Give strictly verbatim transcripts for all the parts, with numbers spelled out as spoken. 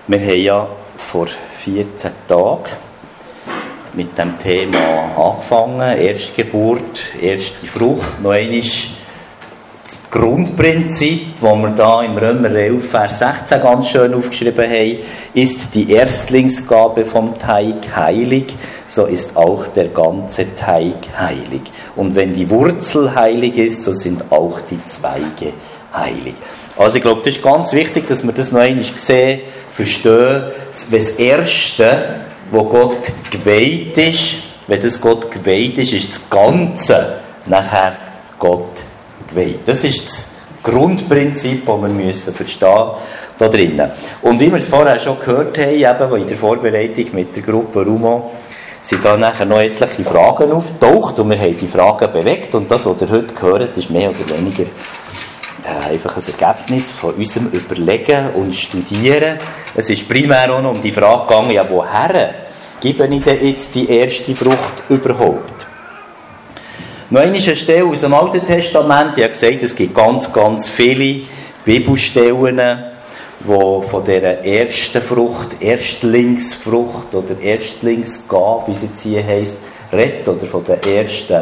Wir haben ja vor vierzehn Tagen mit dem Thema angefangen. Erstgeburt, erste Frucht. Noch einmal das Grundprinzip, das wir da im Römer elf, Vers sechzehn ganz schön aufgeschrieben haben, ist die Erstlingsgabe vom Teig heilig, so ist auch der ganze Teig heilig. Und wenn die Wurzel heilig ist, so sind auch die Zweige heilig. Also ich glaube, das ist ganz wichtig, dass wir das noch einmal sehen, verstehen, wenn das Erste, wo Gott geweiht ist, wenn das Gott geweiht ist, ist das Ganze nachher Gott geweiht. Das ist das Grundprinzip, das wir müssen verstehen da drinnen. Und wie wir es vorher schon gehört haben, eben in der Vorbereitung mit der Gruppe Rumo, sind da nachher noch etliche Fragen aufgetaucht und wir haben die Fragen bewegt und das, was ihr heute gehört, ist mehr oder weniger äh, einfach ein Ergebnis von unserem Überlegen und Studieren. Es ist primär auch noch um die Frage gegangen, ja, woher gebe ich denn jetzt die erste Frucht überhaupt? Noch eine Stelle aus dem Alten Testament, ich habe gesagt, es gibt ganz, ganz viele Bibelstellen, wo von dieser ersten Frucht, Erstlingsfrucht oder Erstlingsgabe, wie es jetzt hier heisst, redet, oder von der ersten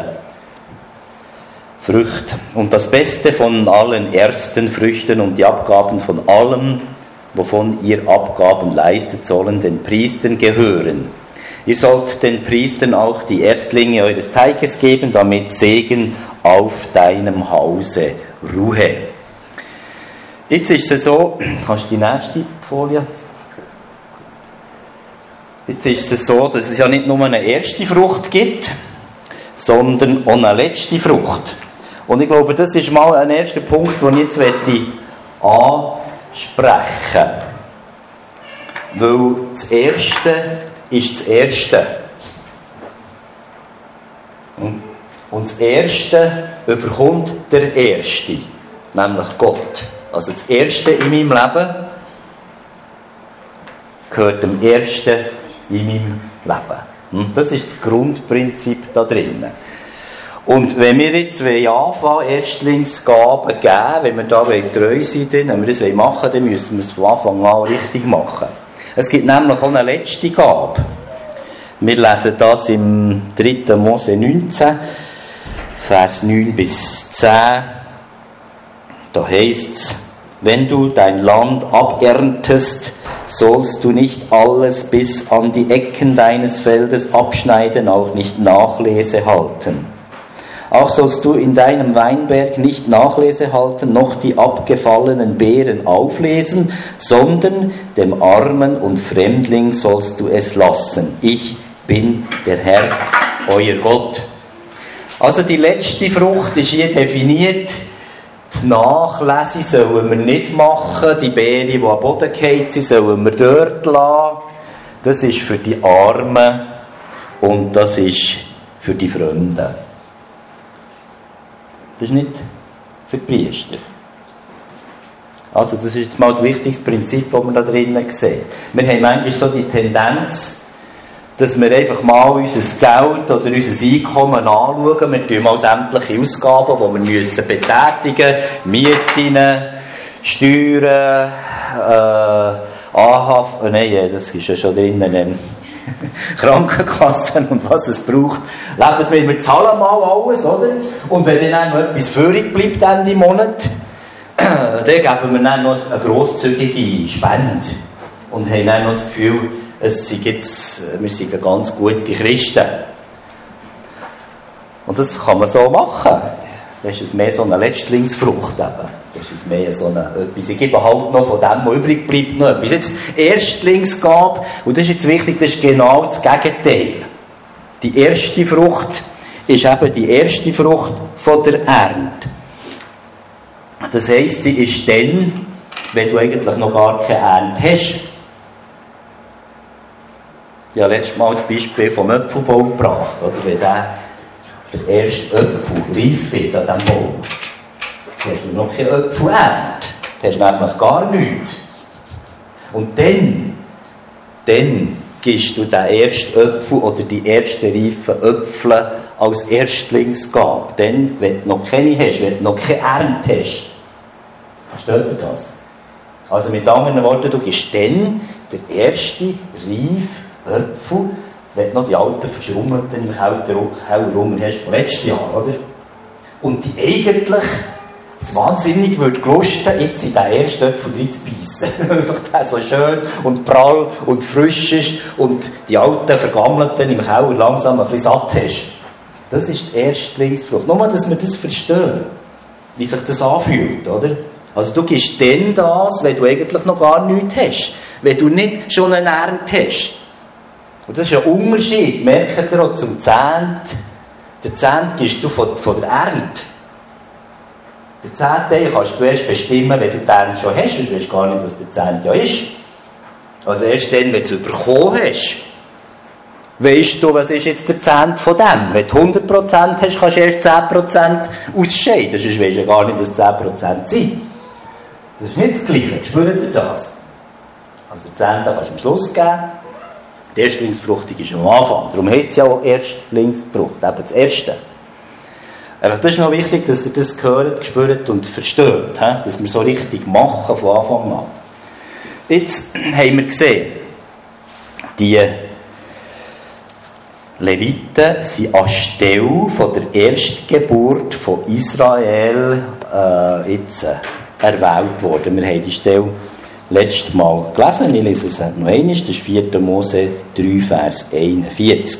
Frucht. Und das Beste von allen ersten Früchten und die Abgaben von allem, wovon ihr Abgaben leistet, sollen den Priestern gehören. Ihr sollt den Priestern auch die Erstlinge eures Teiges geben, damit Segen auf deinem Hause ruhe. Jetzt ist es so, kannst du die nächste Folie? Jetzt ist es so, dass es ja nicht nur eine erste Frucht gibt, sondern auch eine letzte Frucht. Und ich glaube, das ist mal ein erster Punkt, den ich jetzt ansprechen möchte. Weil das Erste ist das Erste. Und das Erste überkommt der Erste, nämlich Gott. Also das Erste in meinem Leben gehört dem Ersten in meinem Leben. Das ist das Grundprinzip da drinnen. Und wenn wir jetzt anfangen, Erstlingsgaben geben, wenn wir da treu sein wollen, wenn wir das machen wollen, dann müssen wir es von Anfang an richtig machen. Es gibt nämlich auch eine letzte Gabe. Wir lesen das im dritten Mose neunzehn, Vers neun bis zehn. Da heisst es, wenn du dein Land aberntest, sollst du nicht alles bis an die Ecken deines Feldes abschneiden, auch nicht Nachlese halten. Auch sollst du in deinem Weinberg nicht Nachlese halten, noch die abgefallenen Beeren auflesen, sondern dem Armen und Fremdling sollst du es lassen. Ich bin der Herr, euer Gott. Also die letzte Frucht ist hier definiert. Die Nachlese sollen wir nicht machen. Die Beere, die am Boden fallen, sollen wir dort lassen. Das ist für die Armen und das ist für die Fremden. Das ist nicht für die Priester. Also das ist jetzt mal ein wichtiges Prinzip, das wir da drinnen sehen. Wir haben manchmal so die Tendenz, dass wir einfach mal unser Geld oder unser Einkommen anschauen. Wir tun mal sämtliche Ausgaben, die wir müssen betätigen müssen. Mieten, Steuern, äh, A H V, äh, nein, das ist ja schon drinnen, ähm, Krankenkassen und was es braucht. Lebensmittel, wir zahlen mal alles, oder? Und wenn dann noch etwas übrig bleibt Ende Monat, dann geben wir dann noch eine grosszügige Spende. Und haben dann noch das Gefühl, es sind jetzt, wir sind ganz gute Christen. Und das kann man so machen. Das ist es mehr so eine Letztlingsfrucht eben. Das ist mehr so eine, etwas. Ich gebe halt noch von dem, was übrig bleibt, noch etwas. Jetzt Erstlingsgabe, und das ist jetzt wichtig, das ist genau das Gegenteil. Die erste Frucht ist eben die erste Frucht von der Ernte. Das heisst, sie ist dann, wenn du eigentlich noch gar keine Ernte hast. Ich habe letztes Mal das Beispiel vom Äpfelbaum gebracht, oder? Wenn der, der erste Äpfel reif wird an diesem Baum, dann hast du noch keine Äpfelernte. Dann hast du nämlich gar nichts. Und dann, dann gibst du den ersten Äpfel oder die ersten reifen Äpfel als Erstlingsgabe. Dann, wenn du noch keine hast, wenn du noch keine Ernte hast. Versteht ihr das? Also mit anderen Worten, du gibst dann der erste reife Äpfel, wenn du noch die alten verschrummelten im Keller rum hast von letztem Jahr, oder? Und die eigentlich das wahnsinnig würde gelusten, jetzt in den ersten Äpfel drin zu beißen. Weil doch der so schön und prall und frisch ist und die alten Vergammelten im Keller langsam ein bisschen satt hast. Das ist die Erstlingsfrucht. Nur mal, dass wir das verstehen, wie sich das anfühlt, oder? Also du gibst dann das, wenn du eigentlich noch gar nichts hast. Wenn du nicht schon eine Ernte hast. Und das ist ein Unterschied, merkt ihr auch zum Zehnt. Der Zehnt gibst du von, von der Ernte. Der Zehnteil kannst du erst bestimmen, wenn du die Ernte schon hast, sonst weißt du gar nicht, was der Zehnt ja ist. Also erst dann, wenn du es bekommen hast, weisst du, was ist jetzt der Zehnt von dem. Wenn du hundert Prozent hast, kannst du erst zehn Prozent ausscheiden, sonst weisst du gar nicht, was zehn Prozent sind. Das ist nicht das Gleiche, spürt ihr das? Also der Zehnte kannst du am Schluss geben, die Erstlingsfrucht ist am Anfang. Darum heisst es ja auch Erstlingsfrucht, eben das Erste. Aber das ist noch wichtig, dass ihr das gehört, spürt und versteht, he? Dass wir so richtig machen von Anfang an. Jetzt haben wir gesehen, die Leviten sind anstelle von der Erstgeburt von Israel äh, jetzt äh, erwählt worden. Wir haben die Stelle letztes Mal gelesen, ich lese es noch einmal, das ist vierter Mose drei, Vers einundvierzig.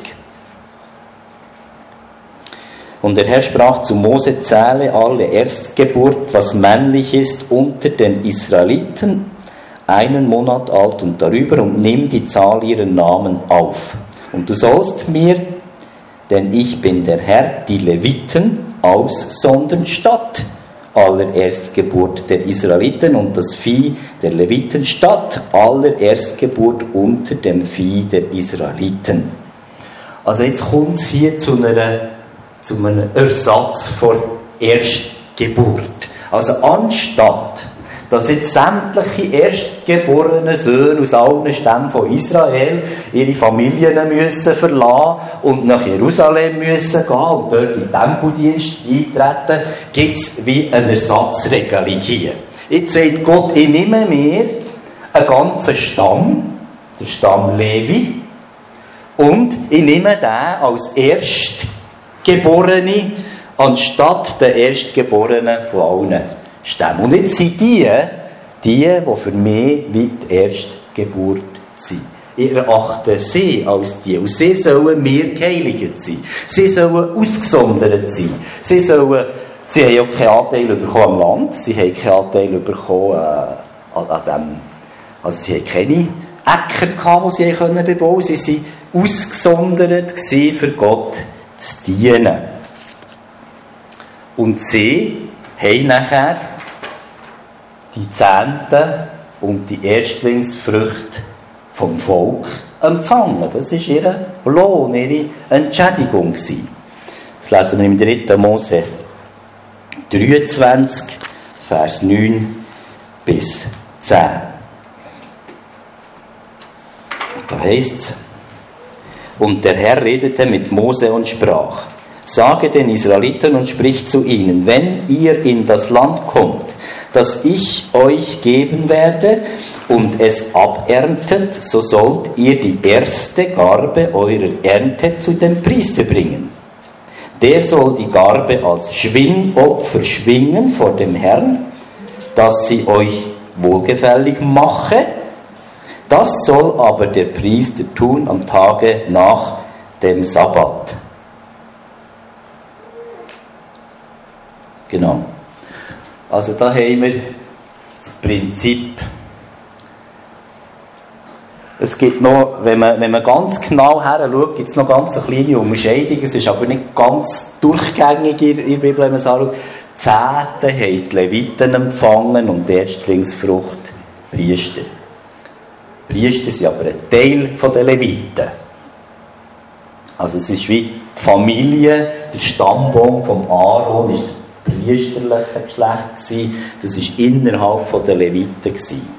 Und der Herr sprach zu Mose: Zähle alle Erstgeburt, was männlich ist, unter den Israeliten, einen Monat alt und darüber, und nimm die Zahl ihrer Namen auf. Und du sollst mir, denn ich bin der Herr, die Leviten aussondern statt aller Erstgeburt der Israeliten und das Vieh der Leviten statt aller Erstgeburt unter dem Vieh der Israeliten. Also jetzt kommt es hier zu, einer, zu einem Ersatz von Erstgeburt. Also anstatt dass jetzt sämtliche erstgeborenen Söhne aus allen Stämmen von Israel ihre Familien müssen verlassen und nach Jerusalem müssen gehen und dort in den Tempeldienst eintreten, gibt es wie eine Ersatzregelung hier. Jetzt sagt Gott, ich nehme mir einen ganzen Stamm, der Stamm Levi, und ich nehme den als Erstgeborene anstatt der Erstgeborenen von allen Stämme. Und jetzt sind die, die, die für mich wie die Erstgeburt sind. Ich erachte sie als die. Und sie sollen mir geheiligt sein. Sie sollen ausgesondert sein. Sie sollen, sie haben ja keinen Anteil bekommen am Land. Sie haben keinen Anteil bekommen äh, an, an dem, also sie haben keine Äcker gehabt, die sie können bebauen konnten. Sie waren ausgesondert gewesen, für Gott zu dienen. Und sie haben nachher die Zehnte und die Erstlingsfrüchte vom Volk empfangen. Das war ihr Lohn, ihre Entschädigung. Das lesen wir im dritten Mose dreiundzwanzig, Vers neun bis zehn. Da heißt es: Und der Herr redete mit Mose und sprach: Sage den Israeliten und sprich zu ihnen, wenn ihr in das Land kommt, das ich euch geben werde, und es aberntet, so sollt ihr die erste Garbe eurer Ernte zu dem Priester bringen. Der soll die Garbe als Schwingopfer schwingen vor dem Herrn, dass sie euch wohlgefällig mache. Das soll aber der Priester tun am Tage nach dem Sabbat. Genau. Also da haben wir das Prinzip. Es gibt noch, wenn man, wenn man ganz genau her schaut, gibt es noch ganz eine kleine Unterscheidung. Es ist aber nicht ganz durchgängig in der Bibel, wenn man es anschaut. Zehnte haben die Leviten empfangen und die Erstlingsfrucht Priester. Die Priester sind aber ein Teil der Leviten. Also es ist wie die Familie, der Stammbaum von Aaron ist priesterliche Geschlecht gewesen. Das war innerhalb der Leviten gewesen.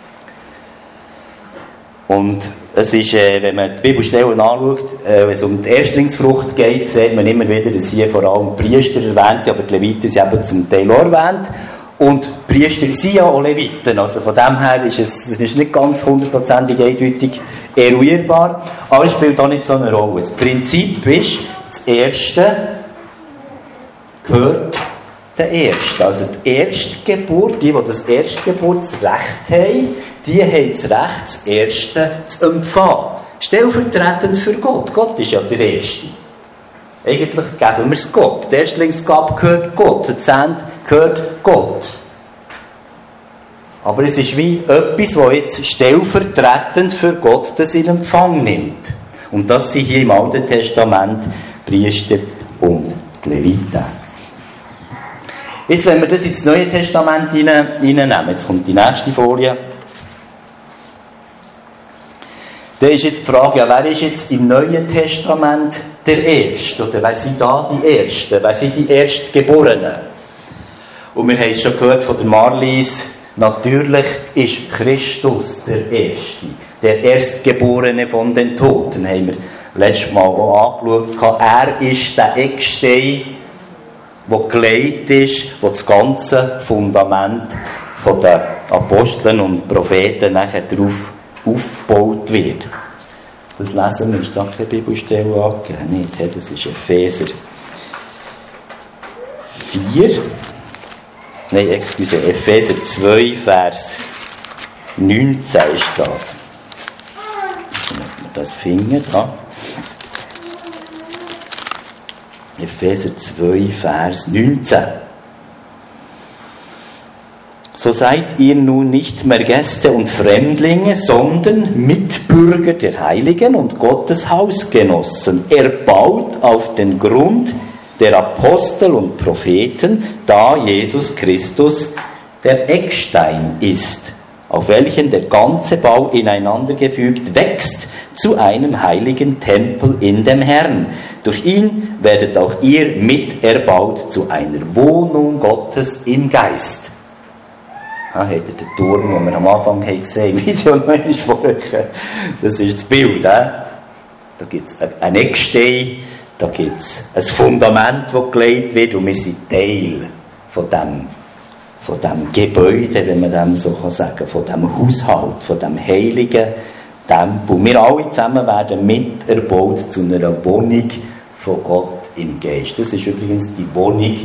Und es ist, äh, wenn man die Bibelstellen anschaut, äh, wenn es um die Erstlingsfrucht geht, sieht man immer wieder, dass hier vor allem die Priester erwähnt sind, aber die Leviten sind eben zum Teil auch erwähnt. Und die Priester sind ja auch Leviten, also von dem her ist es, es ist nicht ganz hundertprozentig eindeutig eruierbar, aber es spielt auch nicht so eine Rolle. Das Prinzip ist, das Erste gehört der Erste. Also die Erstgeburt, die, die das Erstgeburtsrecht haben, die haben das Recht, das Erste zu empfangen. Stellvertretend für Gott. Gott ist ja der Erste. Eigentlich geben wir es Gott. Die Erstlingsgabe gehört Gott. Der Zehnt gehört Gott. Aber es ist wie etwas, das jetzt stellvertretend für Gott das in Empfang nimmt. Und das sind hier im Alten Testament Priester und die Leviten. Jetzt, wenn wir das ins Neue Testament hineinnehmen, jetzt kommt die nächste Folie, dann ist jetzt die Frage, ja, wer ist jetzt im Neuen Testament der Erste? Oder wer sind da die Ersten? Wer sind die Erstgeborenen? Und wir haben es schon gehört von der Marlies, natürlich ist Christus der Erste, der Erstgeborene von den Toten, haben wir letztes Mal auch angeschaut. Er ist der Eckstein, der gelegt ist, wo das ganze Fundament von den Aposteln und Propheten nachher darauf aufgebaut wird. Das lesen wir, ist da keine Bibelstelle angegeben? Nicht, das ist Epheser vier. Nein, excuse, Epheser zwei, Vers neunzehn ist das. Wenn wir das finden, da. Epheser zwei, Vers neunzehn. So seid ihr nun nicht mehr Gäste und Fremdlinge, sondern Mitbürger der Heiligen und Gottes Hausgenossen, erbaut auf den Grund der Apostel und Propheten, da Jesus Christus der Eckstein ist, auf welchen der ganze Bau ineinandergefügt wächst zu einem heiligen Tempel in dem Herrn. Durch ihn werdet auch ihr miterbaut zu einer Wohnung Gottes im Geist. Ah, habt ihr den Turm, den wir am Anfang haben gesehen haben, Video noch einmal vorher. Das ist das Bild. Äh? Da gibt es einen Eckstein, da gibt es ein Fundament, das gelegt wird, und wir sind Teil von dem, von dem Gebäude, wenn man dem so sagen kann, von dem Haushalt, von dem heiligen Tempel. Wir alle zusammen werden miterbaut zu einer Wohnung von Gott im Geist. Das ist übrigens die Wohnung,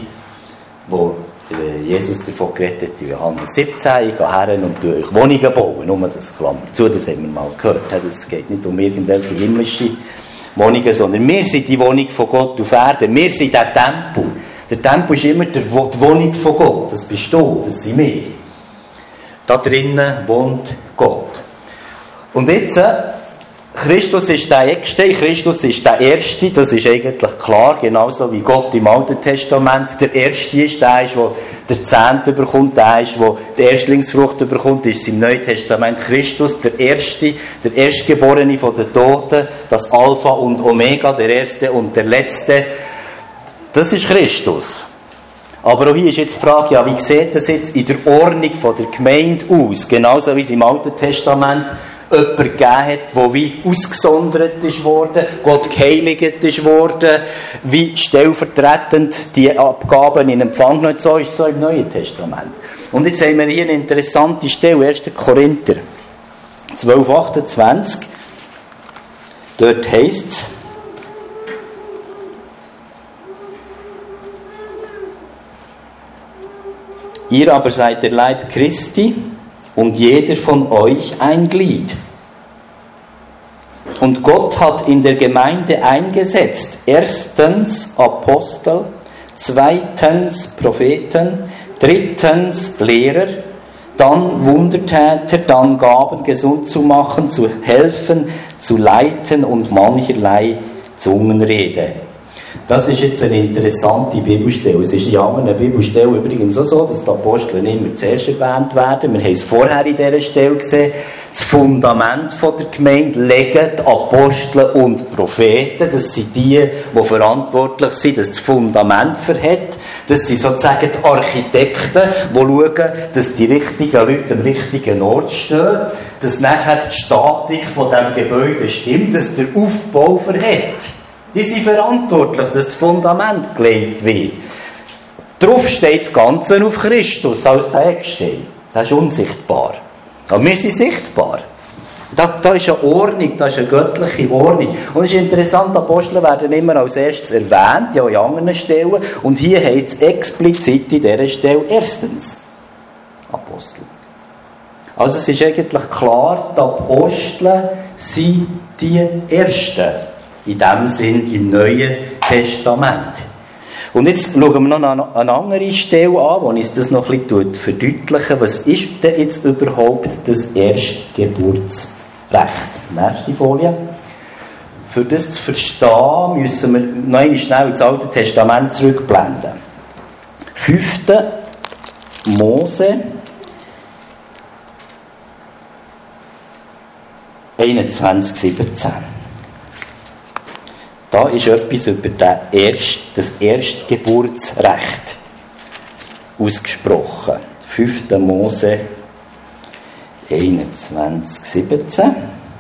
wo Jesus davon geredet hat, in Johannes siebzehn, ich gehe her und euch Wohnungen bauen. Nur das Klammer zu, das haben wir mal gehört. Es geht nicht um irgendwelche himmlische Wohnungen, sondern wir sind die Wohnung von Gott auf Erden. Wir sind der Tempel. Der Tempel ist immer die Wohnung von Gott. Das bist du, das sind wir. Da drinnen wohnt Gott. Und jetzt, Christus ist der Eckstein, Christus ist der Erste, das ist eigentlich klar, genauso wie Gott im Alten Testament der Erste ist, der ist, der der Zehnte bekommt, der ist, der die Erstlingsfrucht bekommt, ist im Neuen Testament Christus, der Erste, der Erstgeborene von den Toten, das Alpha und Omega, der Erste und der Letzte, das ist Christus. Aber auch hier ist jetzt die Frage, ja, wie sieht das jetzt in der Ordnung von der Gemeinde aus? Genauso wie es im Alten Testament jemand gegeben hat, der wie ausgesondert ist worden, Gott geheiligt ist worden, wie stellvertretend die Abgaben in Empfang genommen, so ist es so im Neuen Testament. Und jetzt haben wir hier eine interessante Stelle, erster Korinther zwölf, achtundzwanzig. Dort heisst es, ihr aber seid der Leib Christi und jeder von euch ein Glied. Und Gott hat in der Gemeinde eingesetzt, erstens Apostel, zweitens Propheten, drittens Lehrer, dann Wundertäter, dann Gaben, gesund zu machen, zu helfen, zu leiten und mancherlei Zungenrede. Das ist jetzt eine interessante Bibelstelle. Es ist in anderen Bibelstellen übrigens auch so, dass die Apostel immer zuerst erwähnt werden. Wir haben es vorher in dieser Stelle gesehen. Das Fundament der Gemeinde legen die Apostel und Propheten. Das sind die, die verantwortlich sind, dass das Fundament verhält. Das sind sozusagen die Architekten, die schauen, dass die richtigen Leute am richtigen Ort stehen, dass nachher die Statik von diesem Gebäude stimmt, dass der Aufbau verhält. Die sind verantwortlich, dass das Fundament gelegt wird. Darauf steht das Ganze auf Christus als der Eckstein. Das ist unsichtbar. Aber wir sind sichtbar. Da, da ist eine Ordnung, da ist eine göttliche Ordnung. Und es ist interessant, Apostel werden immer als erstes erwähnt, ja in anderen Stellen. Und hier heißt es explizit in dieser Stelle erstens Apostel. Also es ist eigentlich klar, die Apostel sind die Ersten. In dem Sinn im Neuen Testament. Und jetzt schauen wir noch eine andere Stelle an, wo uns das noch ein bisschen verdeutlichen. Was ist denn jetzt überhaupt das Erstgeburtsrecht? Nächste Folie. Für das zu verstehen, müssen wir noch einmal schnell ins Alte Testament zurückblenden. fünfte Mose einundzwanzig siebzehn. Da ist etwas über das Erstgeburtsrecht ausgesprochen. fünfte Mose einundzwanzig siebzehn.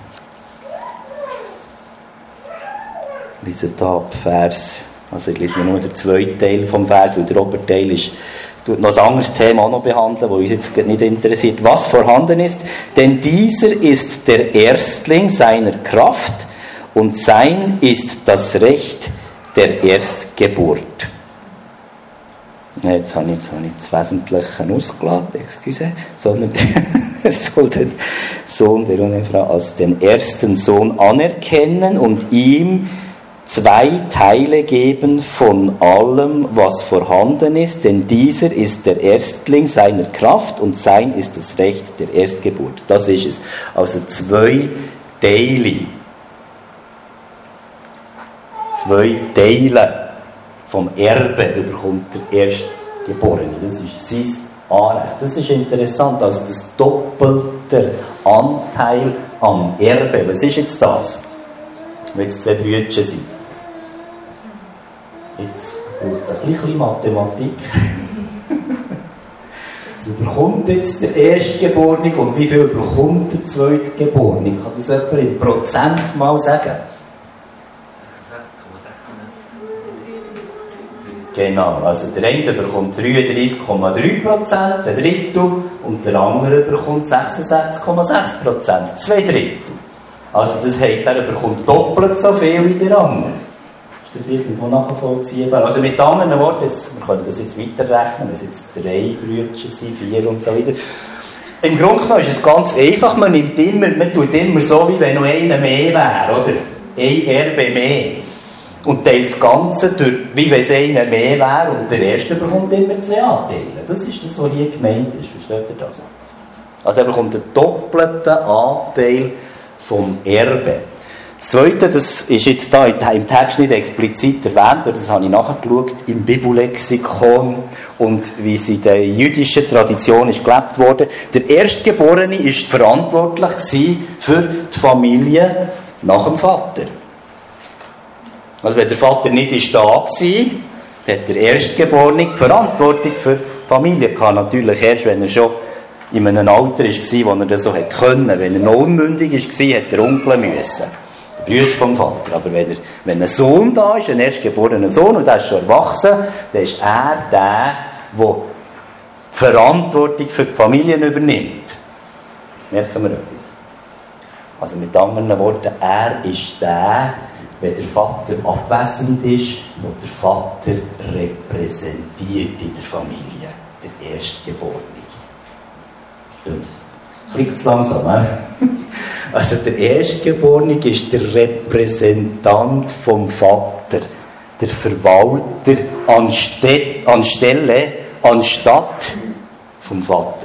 Ich lese hier ab Vers, also ich lese nur den zweiten Teil vom Vers, weil der Oberteil ist, tut noch ein anderes Thema auch noch behandeln, das uns jetzt nicht interessiert. Was vorhanden ist, denn dieser ist der Erstling seiner Kraft, und sein ist das Recht der Erstgeburt. Jetzt habe ich, jetzt habe ich das Wesentliche ausgelassen, excuse, sondern er soll den Sohn der Unefrau als den ersten Sohn anerkennen und ihm zwei Teile geben von allem, was vorhanden ist, denn dieser ist der Erstling seiner Kraft und sein ist das Recht der Erstgeburt. Das ist es. Also zwei Teile. Zwei Teile vom Erbe bekommt der Erstgeborene. Das ist sein Anrecht. Das ist interessant. Also das doppelte Anteil am Erbe. Was ist jetzt das? Wenn es zwei Brüder sind. Jetzt braucht es ein bisschen Mathematik. Jetzt bekommt jetzt der Erstgeborene und wie viel bekommt der Zweitgeborene? Kann das jemand in Prozent mal sagen? Genau, also der eine bekommt dreiunddreißig Komma drei Prozent, ein Drittel, und der andere bekommt sechsundsechzig Komma sechs Prozent, zwei Drittel. Also das heisst, er bekommt doppelt so viel wie der andere. Ist das irgendwo nachvollziehbar? Also mit anderen Worten, jetzt, wir können das jetzt weiterrechnen, wenn es jetzt drei Brüder sind, vier und so weiter. Im Grunde genommen ist es ganz einfach, man nimmt immer, man tut immer so, wie wenn noch einer mehr wäre, oder? Ein Erbe mehr. Und teilt das Ganze durch, wie wenn es einer mehr wäre, und der Erste bekommt immer zwei Anteile. Das ist das, was hier gemeint ist. Versteht ihr das? Also er bekommt einen doppelten Anteil vom Erbe. Das Zweite, das ist jetzt da im Text nicht explizit erwähnt, das habe ich nachgeschaut im Bibellexikon und wie es in der jüdischen Tradition ist gelebt wurde. Der Erstgeborene war verantwortlich für die Familie nach dem Vater. Also wenn der Vater nicht ist da war, hat der Erstgeborene die Verantwortung für die Familie gehabt. Natürlich erst, wenn er schon in einem Alter war, wo er das so hätte können. Wenn er noch unmündig war, hätte er Onkel müssen. Der Bruder vom Vater. Aber wenn, er, wenn ein Sohn da ist, ein erstgeborener Sohn, und der ist schon erwachsen, dann ist er der, der die Verantwortung für die Familien übernimmt. Merken wir etwas? Also mit anderen Worten, er ist der, wenn der Vater abwesend ist, wo der Vater repräsentiert in der Familie, der Erstgeborene. Stimmt's? Klingt zu langsam, ne? Also der Erstgeborene ist der Repräsentant vom Vater, der Verwalter anstelle, anstelle anstatt vom Vater.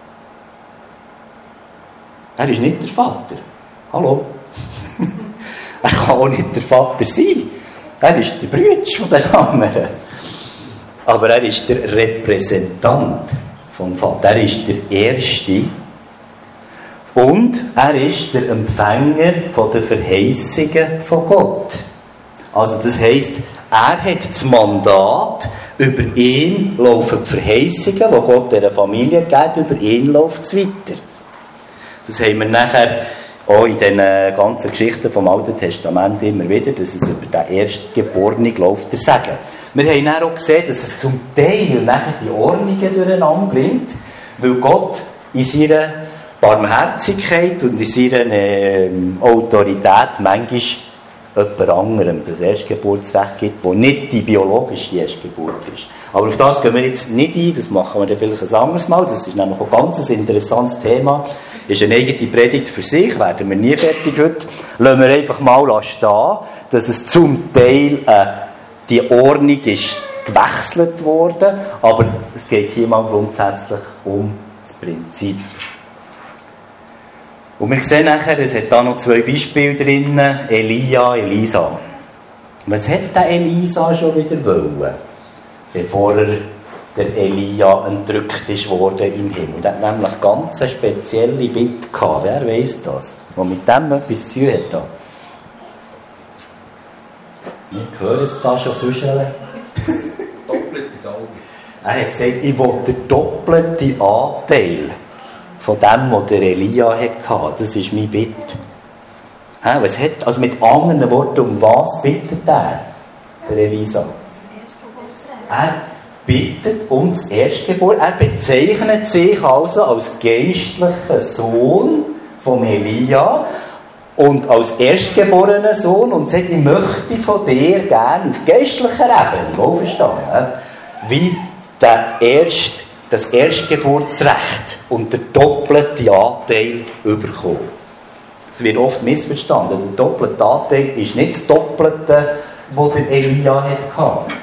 Er ist nicht der Vater. Hallo? Er kann auch nicht der Vater sein. Er ist der Bruder von den anderen. Aber er ist der Repräsentant vom Vater. Er ist der Erste. Und er ist der Empfänger von den Verheißungen von Gott. Also das heisst, er hat das Mandat, über ihn laufen die Verheißungen, die Gott dieser Familie gibt, über ihn läuft es weiter. Das haben wir nachher auch in den ganzen Geschichten vom Alten Testament immer wieder, dass es über den Erstgeborenen läuft, der Segen. Wir haben dann auch gesehen, dass es zum Teil nachher die Ordnungen durcheinander bringt, weil Gott in seiner Barmherzigkeit und in seiner äh, Autorität manchmal jemand anderem das Erstgeburtsrecht gibt, das nicht die biologische Erstgeburt ist. Aber auf das gehen wir jetzt nicht ein, das machen wir dann vielleicht ein anderes Mal, das ist nämlich auch ein ganz interessantes Thema, ist eine eigene Predigt für sich, werden wir nie fertig heute. Lassen wir einfach mal stehen, dass es zum Teil äh, die Ordnung ist gewechselt worden, aber es geht hier mal grundsätzlich um das Prinzip. Und wir sehen nachher, es hat da noch zwei Beispiele drin, Elia, Elisa. Was hat der Elisa schon wieder wollen, bevor er der Elia entrückt ist worden im Himmel? Er hat nämlich ganz eine spezielle Bitte gehabt. Wer weiss das? Was mit dem etwas zu tun hat. Ich höre es da schon füscheln. Doppelte Salbe. Er hat gesagt, ich will den doppelten Anteil von dem, was der Elia hatte. Das ist meine Bitte. Was hat, also mit anderen Worten, um was bittet er, der Elisa? Er bittet um das Erstgeburt. Er bezeichnet sich also als geistlicher Sohn von Elia und als erstgeborener Sohn und sagt, ich möchte von dir gerne auf geistlicher Ebene, wohlverstanden, wie der Erst, das Erstgeburtsrecht und der doppelte Anteil bekommen. Das wird oft missverstanden. Der doppelte Anteil ist nicht das Doppelte, das der Elia hatte,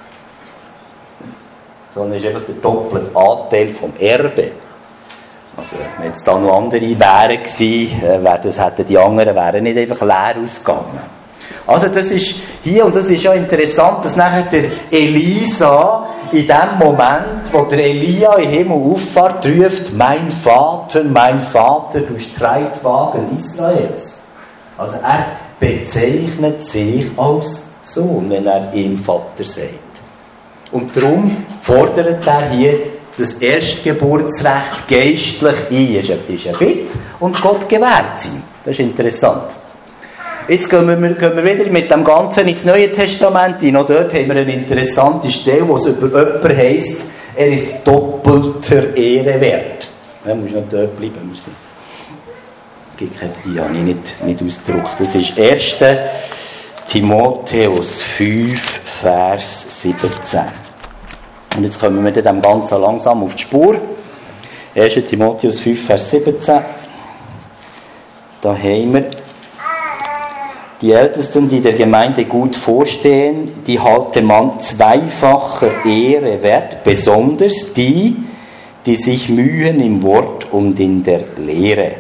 sondern ist einfach der doppelte Anteil vom Erbe. Also, wenn jetzt da noch andere wären gewesen, wäre das, hätten die anderen wären nicht einfach leer ausgegangen. Also das ist hier, und das ist ja interessant, dass nachher der Elisa in dem Moment, wo der Elia im Himmel auffahrt, ruft, mein Vater, mein Vater, du Streitwagen Israels. Also er bezeichnet sich als Sohn, wenn er ihm Vater sagt. Und darum fordert er hier das Erstgeburtsrecht geistlich ein. Das ist ein Bitte und Gott gewährt sie. Das ist interessant. Jetzt gehen wir, gehen wir wieder mit dem Ganzen ins Neue Testament hin. Auch dort haben wir eine interessante Stelle, wo es über jemanden heisst, er ist doppelter Ehre wert. Ja, muss noch dort bleiben. Wir sind. Die habe ich nicht, nicht ausgedruckt. Das ist erster Timotheus fünf, Vers siebzehn. Und jetzt kommen wir dem Ganzen langsam auf die Spur. erster Timotheus fünf, Vers siebzehn. Da haben wir die Ältesten, die der Gemeinde gut vorstehen, die halte man zweifacher Ehre wert, besonders die, die sich mühen im Wort und in der Lehre.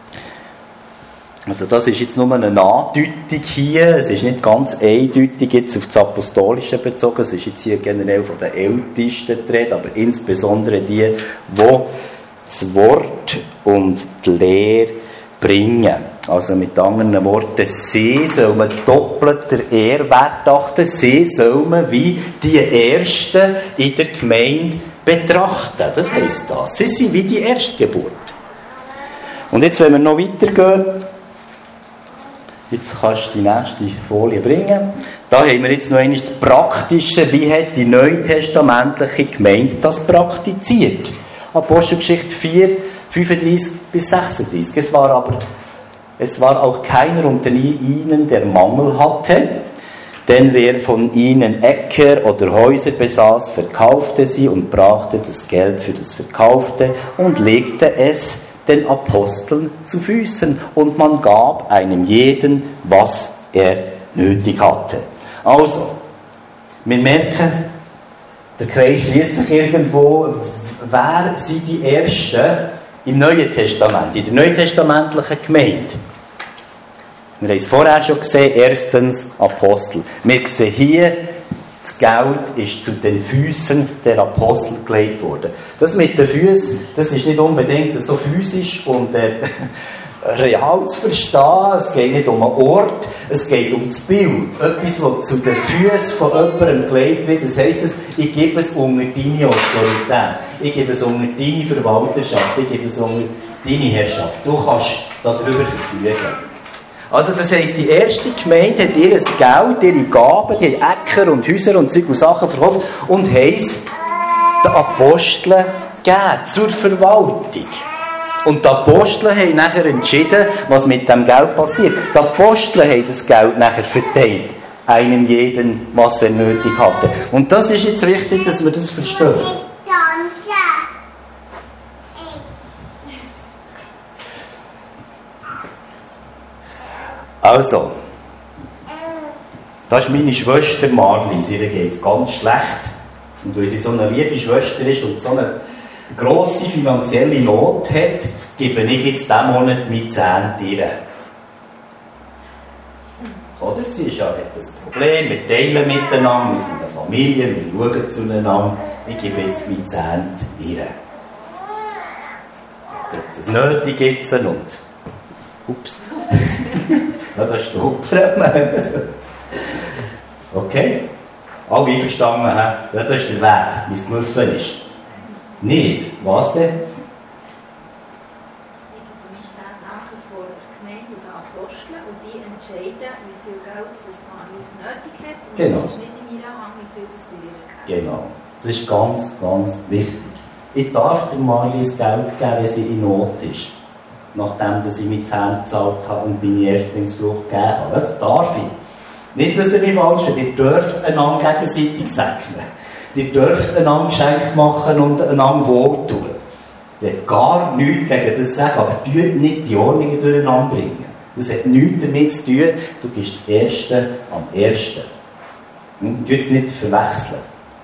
Also das ist jetzt nur eine Andeutung hier, es ist nicht ganz eindeutig jetzt auf das Apostolische bezogen, es ist jetzt hier generell von den Ältesten die Rede, aber insbesondere die, die das Wort und die Lehre bringen. Also mit anderen Worten, sie sollen man doppelter Ehrwert achten, sie sollen man wie die Ersten in der Gemeinde betrachten. Das heisst das. Sie sind wie die Erstgeburt. Und jetzt, wenn wir noch weitergehen, jetzt kannst du die nächste Folie bringen. Da haben wir jetzt noch einmal das Praktische, wie hat die neutestamentliche Gemeinde das praktiziert. Apostelgeschichte vier, fünfunddreißig bis sechsunddreißig. Es war aber Es war auch keiner unter ihnen, der Mangel hatte, denn wer von ihnen Äcker oder Häuser besaß, verkaufte sie und brachte das Geld für das Verkaufte und legte es den Aposteln zu Füßen, und man gab einem jeden, was er nötig hatte. Also, wir merken, der Kreis schließt sich irgendwo, wer sind die Ersten im Neuen Testament, in der neutestamentlichen Gemeinde? Wir haben es vorher schon gesehen, erstens Apostel. Wir sehen hier, das Geld ist zu den Füßen der Apostel gelegt worden. Das mit den Füßen, das ist nicht unbedingt so physisch und äh, real zu verstehen. Es geht nicht um einen Ort, es geht um das Bild. Etwas, was zu den Füßen von jemandem gelegt wird. Das heisst, ich gebe es unter deine Autorität. Ich gebe es unter deine Verwalterschaft. Ich gebe es unter deine Herrschaft. Du kannst darüber verfügen. Also das heisst, die erste Gemeinde hat ihr Geld, ihre Gaben, die haben Äcker und Häuser und Zeug und Sachen verkauft und haben es den Aposteln gegeben, zur Verwaltung. Und die Apostel haben nachher entschieden, was mit dem Geld passiert. Die Apostel haben das Geld nachher verteilt. Einem jeden, was er nötig hatte. Und das ist jetzt wichtig, dass wir das verstehen. Also, das ist meine Schwester Marlies. Ihr geht es ganz schlecht. Und weil sie so eine liebe Schwester ist und so eine grosse finanzielle Not hat, gebe ich jetzt diesen Monat meine Zehnte ihr. Oder? Sie ist ja, hat das Problem, wir teilen miteinander, wir sind eine Familie, wir schauen zueinander. Ich gebe jetzt meine Zehnte ihr. Ob das nötig ist und... Ups. Ja, das ist der Okay? Alle einverstanden haben, ja, das ist der Weg, wie es gelaufen ist. Nicht. Was denn? Vor der Gemeinde und den Aposteln und die entscheiden, wie viel Geld das Marlies nötig hat. Und genau. Das ist nicht in meiner Hand, wie viel das dir gibt. Genau. Das ist ganz, ganz wichtig. Ich darf der Marlies Geld geben, wenn sie in Not ist. Nachdem dass ich mit Zähne gezahlt habe und meine Erstlingsfrucht gegeben habe. Das darf ich. Nicht, dass ihr mich falsch versteht. Ihr dürft einander gegenseitig segnen. Ihr dürft einander Geschenk machen und einander wohltun. Ich will gar nichts gegen das sagen, aber tut nicht die Ordnungen durcheinander bringen. Das hat nichts damit zu tun, du gibst das Erste am Ersten. Hm? Du es nicht verwechseln.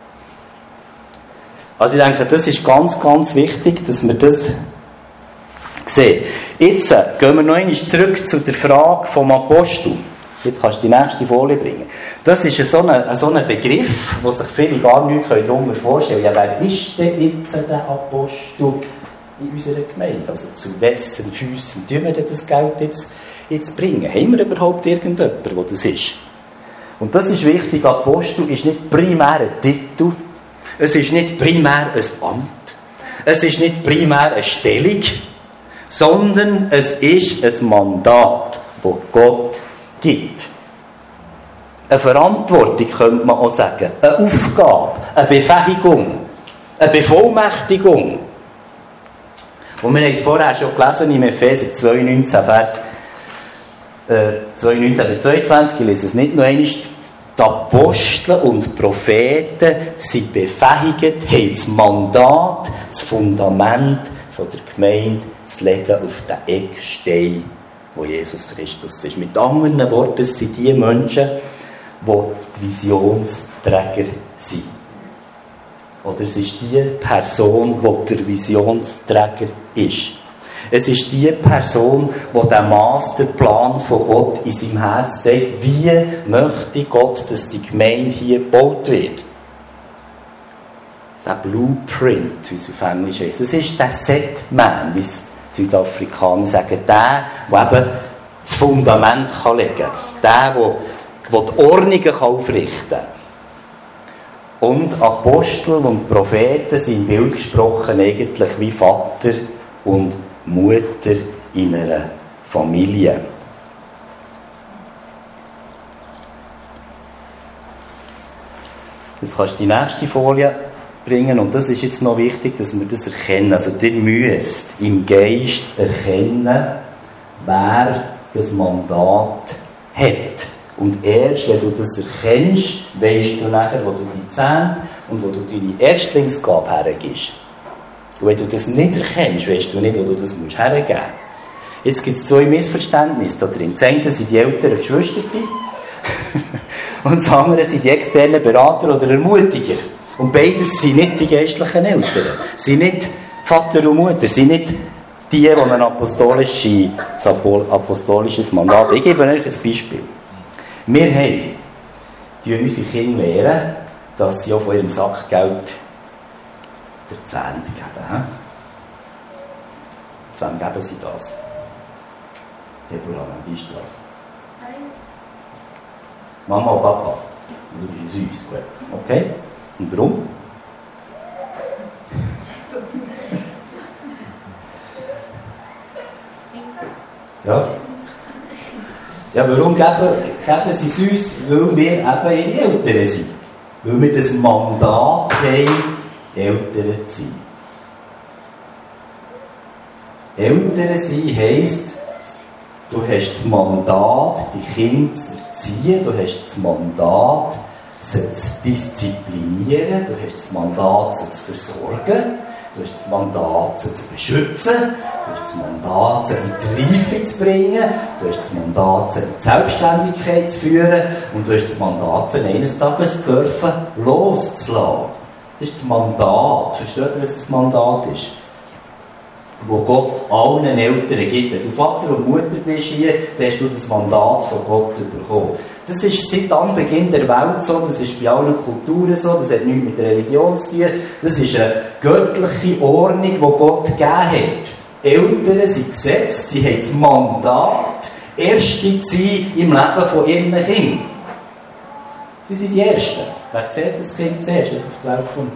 Also ich denke, das ist ganz, ganz wichtig, dass wir das sehen. Jetzt äh, gehen wir noch einmal zurück zu der Frage vom Apostel. Jetzt kannst du die nächste Folie bringen. Das ist so ein so ein Begriff, wo sich viele gar nicht darunter vorstellen können. Ja, wer ist denn jetzt der Apostel in unserer Gemeinde? Also zu wessen Füßen tun wir denn das Geld jetzt, jetzt bringen? Haben wir überhaupt irgendjemanden, der das ist? Und das ist wichtig. Apostel ist nicht primär ein Titel. Es ist nicht primär ein Amt. Es ist nicht primär eine Stellung. Sondern es ist ein Mandat, das Gott gibt. Eine Verantwortung, könnte man auch sagen. Eine Aufgabe, eine Befähigung, eine Bevollmächtigung. Und wir haben es vorher schon gelesen im Epheser zwei neunzehn, Vers äh, zwei neunzehn bis zweiundzwanzig. Ich lese es nicht noch einmal. Die Apostel und die Propheten sind befähigt, haben das Mandat, das Fundament von der Gemeinde zu legen auf den Eckstein, wo Jesus Christus ist. Mit anderen Worten, es sind die Menschen, die die Visionsträger sind. Oder es ist die Person, die der Visionsträger ist. Es ist die Person, die den Masterplan von Gott in seinem Herz trägt. Wie möchte Gott, dass die Gemeinde hier gebaut wird? Der Blueprint, wie es auf Englisch heißt. Das ist der Setman, wie es Südafrikaner sagen. Der, der eben das Fundament kann legen kann. Der, der, der die Ordnungen aufrichten kann. Und Apostel und Propheten sind im Bild gesprochen eigentlich wie Vater und Mutter in einer Familie. Jetzt kannst du die nächste Folie bringen und das ist jetzt noch wichtig, dass wir das erkennen. Also ihr müsst im Geist erkennen, wer das Mandat hat. Und erst, wenn du das erkennst, weisst du nachher, wo du die Zehnte und wo du deine Erstlingsgabe hergibst. Und wenn du das nicht erkennst, weisst du nicht, wo du das musst hergeben. Jetzt gibt es zwei Missverständnisse da drin. Das eine sind die älteren Geschwister und das andere sind die externen Berater oder Ermutiger. Und beides sind nicht die geistlichen Eltern. Sie sind nicht Vater und Mutter. Sie sind nicht die, die ein apostolisches, apostolisches Mandat haben. Ich gebe euch ein Beispiel. Wir haben die unsere Kinder lehren, dass sie auch von ihrem Sackgeld der Zehnte geben. Zu wem geben sie das? Deborah, wie ist das? Mama und Papa. Du bist süß, gut. Okay? Und warum? Ja? Ja, warum geben, geben sie es uns? Weil wir eben ihre Eltern sind. Weil wir das Mandat haben, Eltern zu sein. Eltern sein heisst, du hast das Mandat, die Kinder zu erziehen, du hast das Mandat, sie zu disziplinieren, du hast das Mandat, sie zu versorgen, du hast das Mandat, sie zu beschützen, du hast das Mandat, sie in die Reife zu bringen, du hast das Mandat, sie in die Selbstständigkeit zu führen und du hast das Mandat, sie eines Tages dürfen loszulassen. Das ist das Mandat. Versteht ihr, was das Mandat ist? Wo Gott allen Eltern gibt. Wenn du Vater und Mutter bist hier, dann hast du das Mandat von Gott bekommen. Das ist seit Anbeginn der Welt so, das ist bei allen Kulturen so, das hat nichts mit der Religion zu tun. Das ist eine göttliche Ordnung, die Gott gegeben hat. Eltern sind gesetzt, sie haben das Mandat, Erste zu sein im Leben von ihren Kindern. Sie sind die Ersten. Wer sieht das Kind zuerst, das auf die Welt kommt?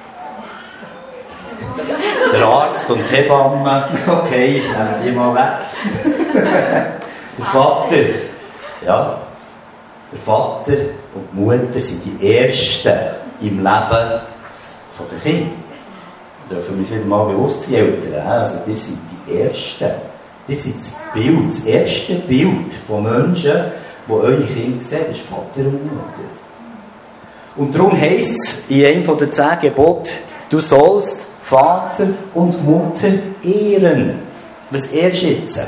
Der Arzt und die Hebamme, okay, nehmen die mal weg. Der Vater, ja, der Vater und die Mutter sind die Ersten im Leben der Kinder. Da dürfen wir uns wieder mal bewusst sein, Eltern. Also, ihr seid die Ersten. Ihr seid das Bild, das erste Bild von Menschen, die eure Kinder sehen, ist Vater und Mutter. Und darum heisst es in einem der zehn Gebote, du sollst Vater und Mutter ehren. Was ehrst du jetzt?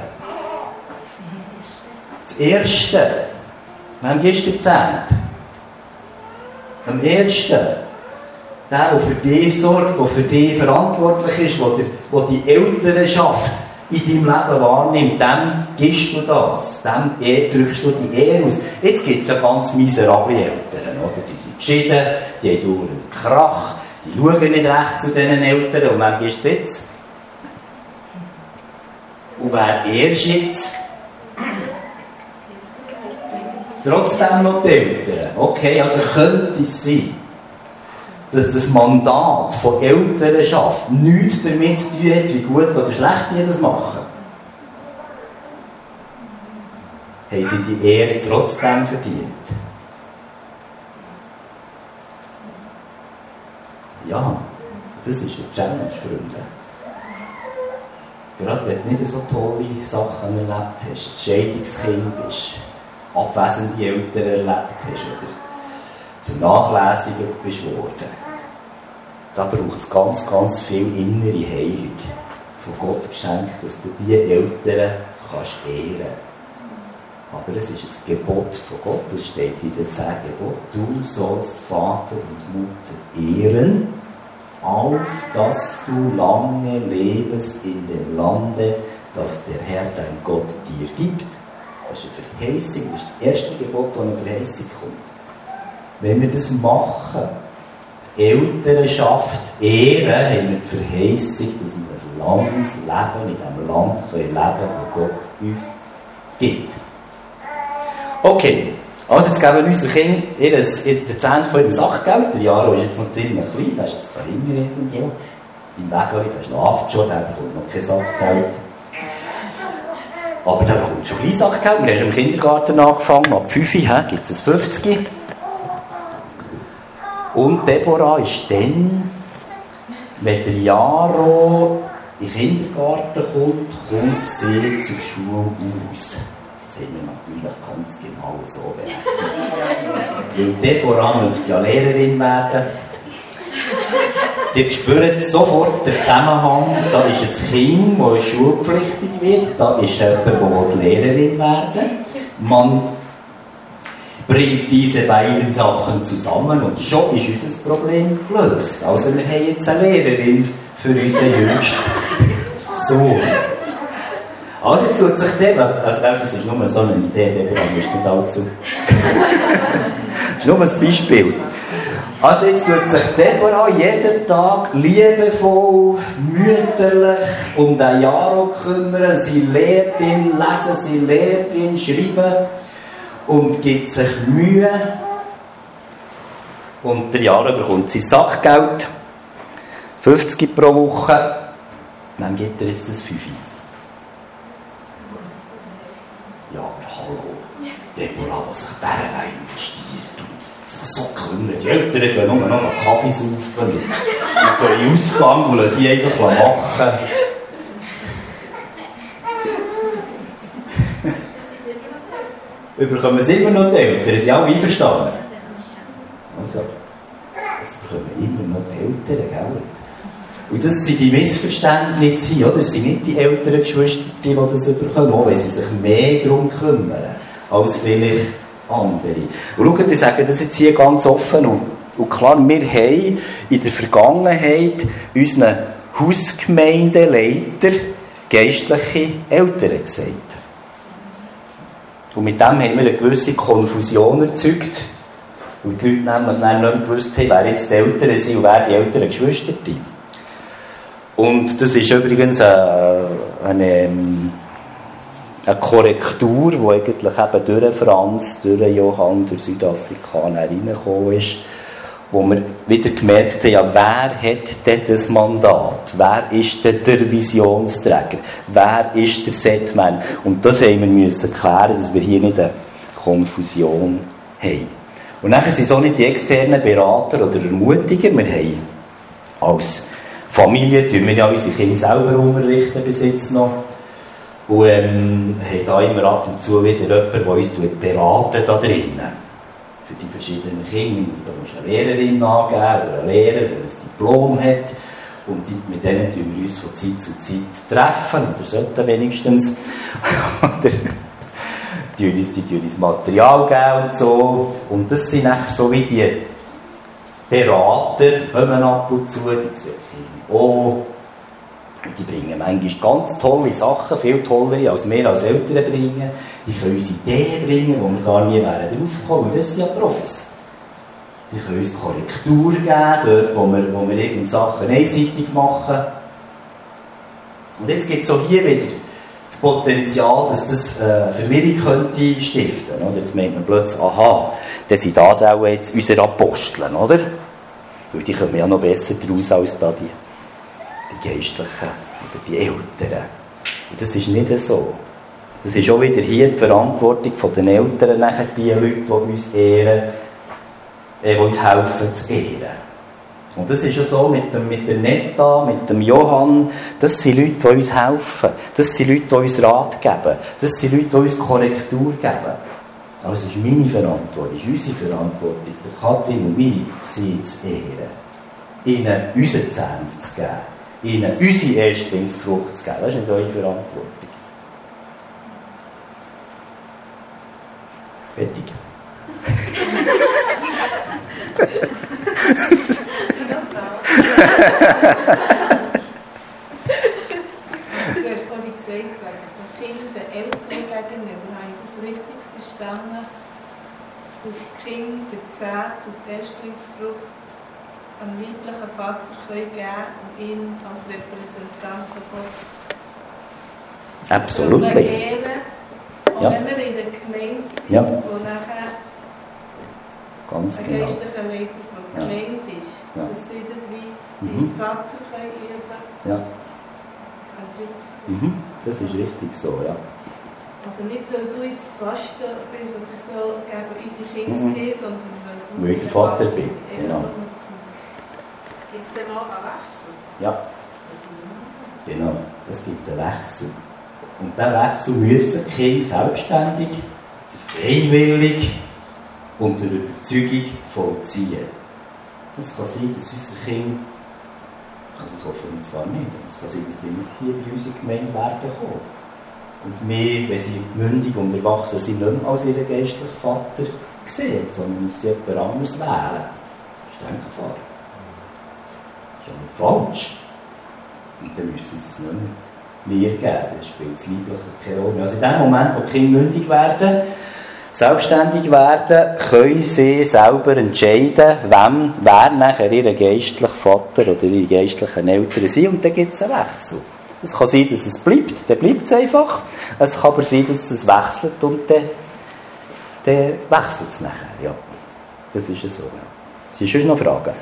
Das Erste. Wem gibst du den Zehnten? Am Ersten. Der, der für dich sorgt, der für dich verantwortlich ist, der, der die Elternschaft in deinem Leben wahrnimmt, dem gibst du das. Dem drückst du die Ehre aus. Jetzt gibt es ja ganz miserable Eltern, oder? Die sind geschieden, die haben dauernd Krach, die schauen nicht recht zu diesen Eltern. Und wem gibst du jetzt? Und wer ehrst jetzt? Trotzdem noch die Eltern. Okay, also könnte es sein, dass das Mandat von Elternschaft nichts damit zu tun hat, wie gut oder schlecht die das machen. Haben sie die Ehre trotzdem verdient? Ja, das ist eine Challenge, Freunde. Gerade wenn du nicht so tolle Sachen erlebt hast, ein Scheidungskind bist, abwesende Eltern erlebt hast oder vernachlässigt bist worden, da braucht es ganz, ganz viel innere Heilung von Gott geschenkt, dass du diese Eltern kannst ehren. Aber es ist ein Gebot von Gott, das steht in den zehn Geboten. Du sollst Vater und Mutter ehren, auf dass du lange lebst in dem Lande, das der Herr, dein Gott, dir gibt. Das ist eine Verheißung, das ist das erste Gebot, das eine Verheißung kommt. Wenn wir das machen, die Elternschaft ehren, haben wir die Verheißung, dass wir ein langes Leben in diesem Land leben können, das Gott uns gibt. Okay, also jetzt geben unsere Kinder ihr Dezent von ihrem Sachgeld. Der Jaro ist jetzt noch ziemlich klein, der ist jetzt da hinten und so. Im Weg, der schlaft schon, der bekommt noch kein Sachgeld. Aber der bekommt schon klein Sachgeld. Wir haben im Kindergarten angefangen, ab fünf gibt es fünfzig. Und Deborah ist dann, wenn der Jaro in den Kindergarten kommt, kommt sie zur Schule aus. Das sind wir natürlich ganz genau so berechnet. Weil Deborah möchte ja Lehrerin werden. Ihr spürt sofort den Zusammenhang. Da ist ein Kind, das schulpflichtig wird. Da ist jemand, der Lehrerin werden will. Man bringt diese beiden Sachen zusammen und schon ist unser Problem gelöst. Also wir haben jetzt eine Lehrerin für unseren jüngsten Sohn. Also jetzt tut sich dem, also das ist nur so eine Idee, Deborah, ist nicht allzu. Das ist nur ein Beispiel. Also jetzt tut sich Deborah jeden Tag liebevoll, mütterlich um den Jaro kümmern. Sie lehrt ihn lesen, sie lehrt ihn schreiben und gibt sich Mühe. Und der Jaro bekommt sein Sachgeld, fünfzig pro Woche. Dann gibt er jetzt das fünf. Ja, aber Deborah, die sich dieser Wein investiert und so, so kümmert. Die Eltern gehen nur noch einen Kaffee saufen und gehen in den Ausgang und lassen die einfach machen. Überkommen sie immer noch die Eltern, sind alle einverstanden? Also, es bekommen immer noch die Eltern, gell? Und das sind die Missverständnisse, oder? Es sind nicht die älteren Geschwister, die das bekommen, auch wenn sie sich mehr darum kümmern, als vielleicht andere. Und schaut, ich sage das jetzt hier ganz offen und, und klar, wir haben in der Vergangenheit unseren Hausgemeindeleiter geistliche Eltern gesagt. Und mit dem haben wir eine gewisse Konfusion erzeugt. Und die Leute nämlich dann nicht mehr gewusst haben, wer jetzt die Eltern sind und wer die älteren Geschwister sind. Und das ist übrigens eine, eine, eine Korrektur, die eigentlich eben durch Franz, durch Johann, durch Südafrikaner reingekommen ist, wo wir wieder gemerkt haben, ja, wer hat denn das Mandat? Wer ist denn der Visionsträger? Wer ist der Setman? Und das haben wir müssen klären, dass wir hier nicht eine Konfusion haben. Und nachher sind es auch nicht die externen Berater oder Ermutiger. Wir haben als Familie, tun wir ja unsere Kinder selber unterrichten bis jetzt noch. Und ähm, haben da immer ab und zu wieder jemanden, der uns beraten da drinnen. Für die verschiedenen Kinder. Da musst du eine Lehrerin angeben oder einen Lehrer, der ein Diplom hat. Und die, mit denen tun wir uns von Zeit zu Zeit treffen, oder sollten wenigstens. Oder die uns, die uns Material geben und so. Und das sind nachher so wie die Berater, kommen ab und zu, die sehen oh, die bringen manchmal ganz tolle Sachen, viel tollere, als wir als Eltern bringen. Die können uns Ideen bringen, wo wir gar nie wären draufgekommen, weil das sind ja Profis. Die können uns Korrektur geben, dort, wo wir, wo wir irgendwelche Sachen einseitig machen. Und jetzt gibt es auch hier wieder das Potenzial, dass das äh, Verwirrung könnte stiften. Oder? Jetzt meint man plötzlich, aha, dann sind das auch jetzt unsere Aposteln, oder? Weil die kommen ja noch besser daraus als da die, die Geistlichen oder die Älteren. Und das ist nicht so. Das ist auch wieder hier die Verantwortung der Eltern, nachher die Leute, die uns ehren, äh, die uns helfen zu ehren. Und das ist ja so mit, dem, mit der Netta, mit dem Johann, das sind Leute, die uns helfen. Das sind Leute, die uns Rat geben. Das sind Leute, die uns Korrektur geben. Aber es ist meine Verantwortung, es ist unsere Verantwortung, der Kathrin und meine, sie zu ehren. Ihnen unsere Zähne zu geben. Ihnen unsere Erstlingsfrucht zu geben. Das ist nicht eure Verantwortung. Fertig. Du hast vorhin gesagt, den Kindern, den Eltern gegenüber, habe ich das richtig verstanden, dass die Kinder die Zähne und die Erstlingsfrucht einem lieblichen Vater können geben und ihn als Repräsentant von Gott Absolut. ehren. Und Ja. wenn wir in der Gemeinde sind, Ja. wo nachher Ganz ein genau. geistlicher Leiter von der Ja. Gemeinde ist, Ja. dass sie das wie Mhm. im Vater können üben. Ja. Also, Mhm. Das ist richtig so, ja. also nicht, weil du jetzt Fasten bist oder so, geben unsere Kinder Mhm. dir, sondern weil du Weil ich der Vater bin, genau. Gibt es denn mal einen Wechsel? Ja. Genau. Es gibt einen Wechsel. Und diesen Wechsel müssen die Kinder selbstständig, freiwillig und durch Überzeugung vollziehen. Es kann sein, dass unsere Kinder, also das hoffen wir zwar nicht, aber es kann sein, dass die nicht hier bei uns in die Gemeinde werden kommen. Und wir, wenn sie mündig und erwachsen sind, nicht mehr als ihren geistlichen Vater sehen, sondern dass sie jemand anderes wählen. Das ist denkbar. Das ist ja nicht falsch. Und dann müssen sie es nicht mehr mir geben. Das spielt das Liebliche keine Rolle. Also in dem Moment, wo die Kinder mündig werden, selbstständig werden, können sie selber entscheiden, wem, wer nachher ihr geistlicher Vater oder ihre geistlichen Eltern sind. Und dann gibt es einen Wechsel. Es kann sein, dass es bleibt, dann bleibt es einfach. Es kann aber sein, dass es wechselt und dann, dann wechselt es nachher. Ja. Das ist ja so. Ja. Sind sonst noch Fragen?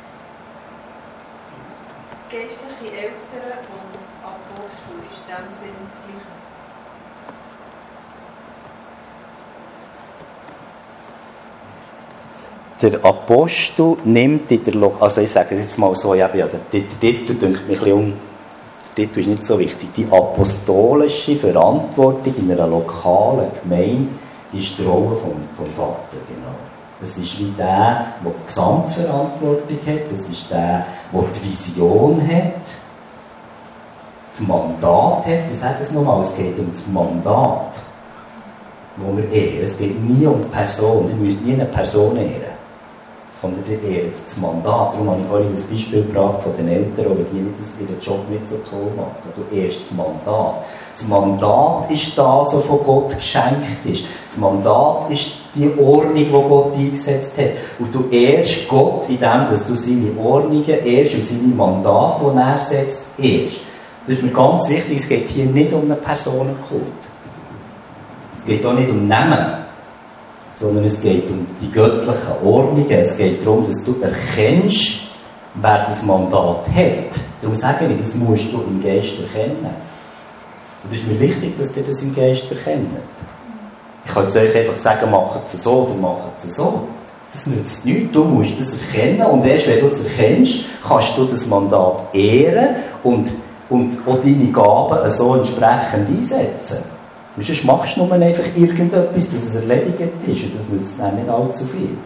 Geistliche Eltern und Apostel ist in dem Sinne Der Apostel nimmt in der Lo- also ich sage es jetzt mal so, ja, der Titel denkt mich ein bisschen um, der Titel ist nicht so wichtig. Die apostolische Verantwortung in einer lokalen Gemeinde ist die Rolle vom, vom Vater, genau. Das ist wie der, der die Gesamtverantwortung hat, das ist der, der die Vision hat, das Mandat hat. Ich sage es nochmal, es geht um das Mandat, das wir ehren. Es geht nie um die Person, ihr müsst nie eine Person ehren, sondern ihr ehrt das Mandat. Darum habe ich vorhin das Beispiel gebracht von den Eltern, die nicht, ihren Job nicht so toll machen. Du ehrst das Mandat. Das Mandat ist das, was von Gott geschenkt ist. Das Mandat ist die Ordnung, die Gott eingesetzt hat. Und du ehrst Gott, indem dass du seine Ordnungen ehrst und seine Mandate, die er setzt, ehrst. Das ist mir ganz wichtig, es geht hier nicht um einen Personenkult. Es geht auch nicht um Namen, sondern es geht um die göttlichen Ordnungen. Es geht darum, dass du erkennst, wer das Mandat hat. Darum sage ich, das musst du im Geist erkennen. Und es ist mir wichtig, dass ihr das im Geist erkennt. Ich kann jetzt euch einfach sagen, macht es so oder macht es so. Das nützt nichts. Du musst das erkennen und erst wenn du es erkennst, kannst du das Mandat ehren und, und auch deine Gaben so entsprechend einsetzen. Sonst machst du nur einfach irgendetwas, dass es erledigt ist und das nützt dann nicht allzu viel.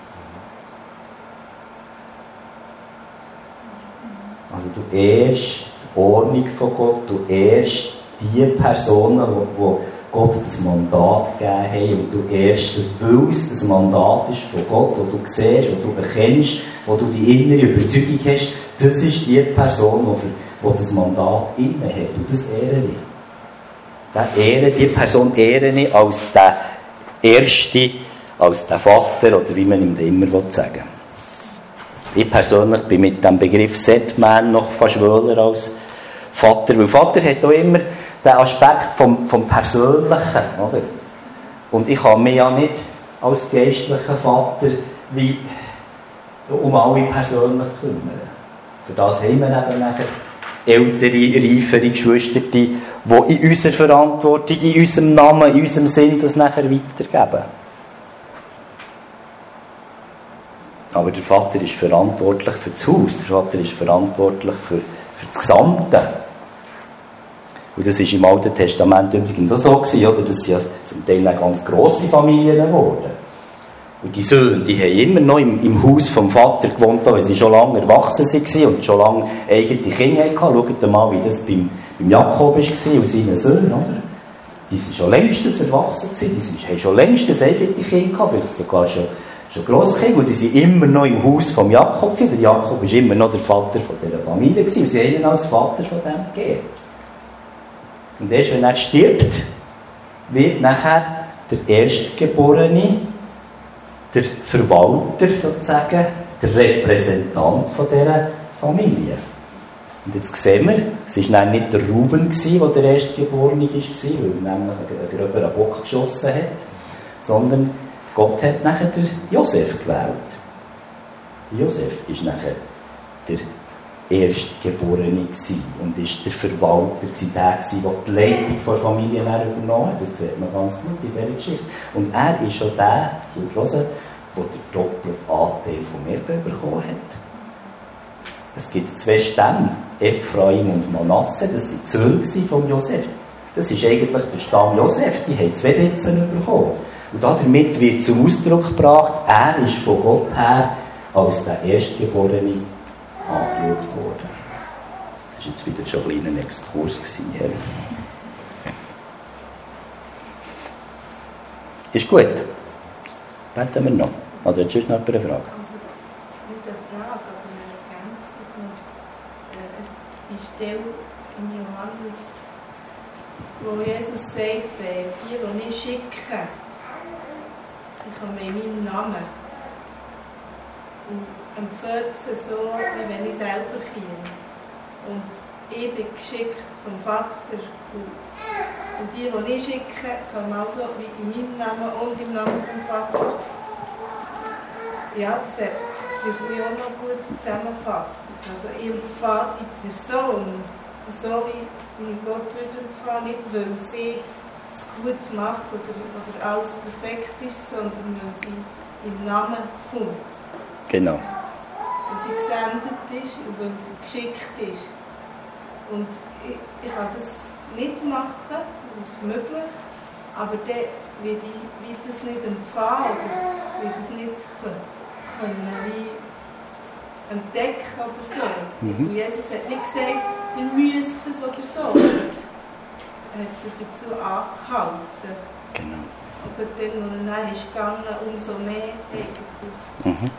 Also du ehrst die Ordnung von Gott, du ehrst die Personen, die Gott das Mandat gegeben hat und du ehrst, weil es ein Mandat ist von Gott, wo du siehst, wo du erkennst, wo du die innere Überzeugung hast, das ist die Person, die das Mandat inne hat und das ehre ich. Ehre, die Person ehre ich als der Erste, als der Vater oder wie man ihm immer sagen will. Ich persönlich bin mit dem Begriff Setman noch fast wohler als Vater, weil Vater hat auch immer den Aspekt vom, vom Persönlichen, oder? Und ich kann mich ja nicht als geistlicher Vater wie um alle persönlich kümmern. Für das haben wir eben nachher ältere, reifere Geschwister, die in unserer Verantwortung, in unserem Namen, in unserem Sinn das nachher weitergeben. Aber der Vater ist verantwortlich für das Haus, der Vater ist verantwortlich für, für das Gesamte. Und das war im Alten Testament übrigens auch so gewesen, oder? Das sind ja zum Teil auch ganz grosse Familien geworden. Und die Söhne, die haben immer noch im, im Haus vom Vater gewohnt, weil sie schon lange erwachsen waren und schon lange eigene Kinder hatten. Schaut mal, wie das beim, beim Jakob war und seinen Söhnen, oder? Die sind schon längstens erwachsen gewesen, die haben schon längstens eigene Kinder gehabt, vielleicht sogar schon, schon Grosskinder, und die sind immer noch im Haus vom Jakob gewesen. Der Jakob war immer noch der Vater von dieser Familie gewesen, und sie haben ihn als Vater von dem gegeben. Und erst wenn er stirbt, wird nachher der Erstgeborene, der Verwalter sozusagen, der Repräsentant von dieser Familie. Und jetzt sehen wir, es war nicht der Ruben, der der Erstgeborene war, weil er nämlich einen gröberen Bock geschossen hat, sondern Gott hat nachher den Josef gewählt. Der Josef war nachher der Erstgeborene gewesen und ist der Verwalter gewesen, der gewesen, der die Leitung der Familie übernommen hat. Das sieht man ganz gut in dieser Geschichte. Und er ist auch der, der den doppelten Anteil vom Erbe bekommen hat. Es gibt zwei Stämme, Ephraim und Manasse, das waren die Söhne von Josef. Das ist eigentlich der Stamm Josef, die haben zwei Bitzen bekommen. Und damit wird zum Ausdruck gebracht, er ist von Gott her als der Erstgeborene angeschaut worden. Das war jetzt wieder schon ein kleiner Exkurs. Ja. Ist gut. Beten wir noch. Oder hat sonst noch jemand eine Frage? Also, nicht eine Frage, aber eine Ergänzung. Die Stelle in Johannes, wo Jesus sagt, die, die ich schicke, die kommen in meinen Namen. Und empfiehlt sie so, wie wenn ich selber käme. Und ich bin geschickt vom Vater. Und, und die, die ich schicke, kommen auch so wie in meinem Namen und im Namen vom Vater. Ja, das will ich auch noch gut zusammenfassen. Also ich empfehle die Person, so wie meine Gott wiedergefahren, nicht weil sie es gut macht oder, oder alles perfekt ist, sondern weil sie im Namen kommt. Genau. Weil sie gesendet ist und weil sie geschickt ist. Und ich, ich kann das nicht machen, das ist möglich, aber dann wird ich wird das nicht empfangen oder wird das nicht können, können wie entdecken oder so. Mhm. Und Jesus hat nicht gesagt, ihr müsst es oder so. Er hat sie dazu angehalten. Genau. Und dann, wo er dann ist gegangen, umso mehr eigentlich. Mhm.